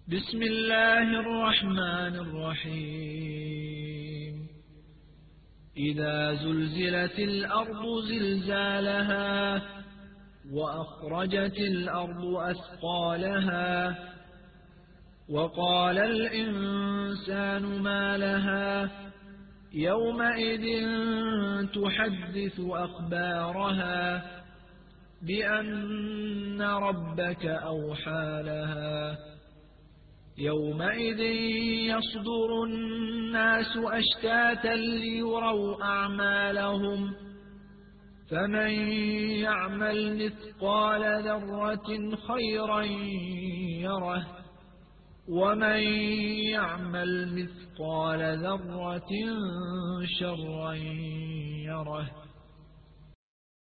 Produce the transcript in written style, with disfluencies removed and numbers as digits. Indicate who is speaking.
Speaker 1: بسم الله الرحمن الرحيم إذا زلزلت الأرض زلزالها وأخرجت الأرض أثقالها وقال الإنسان ما لها يومئذ تحدث أخبارها بأن ربك أوحى لها يومئذ يصدر الناس أشتاتا ليروا أعمالهم فمن يعمل مثقال ذرة خيرا يره ومن يعمل مثقال ذرة شرا يره